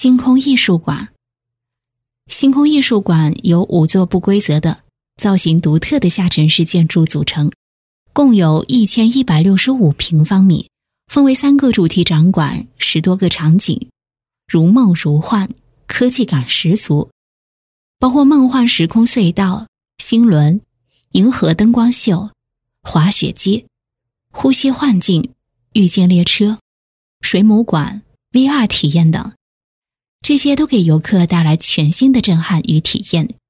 星空艺术馆。星空艺术馆由5座不规则的、造型独特的下沉式建筑组成，共有1165平方米，分为3个主题展馆，10多个场景，如梦如幻，科技感十足，包括梦幻时空隧道、星轮、银河灯光秀、滑雪机、呼吸幻境、遇见列车、水母馆、VR 体验等。这些都给游客带来全新的震撼与体验，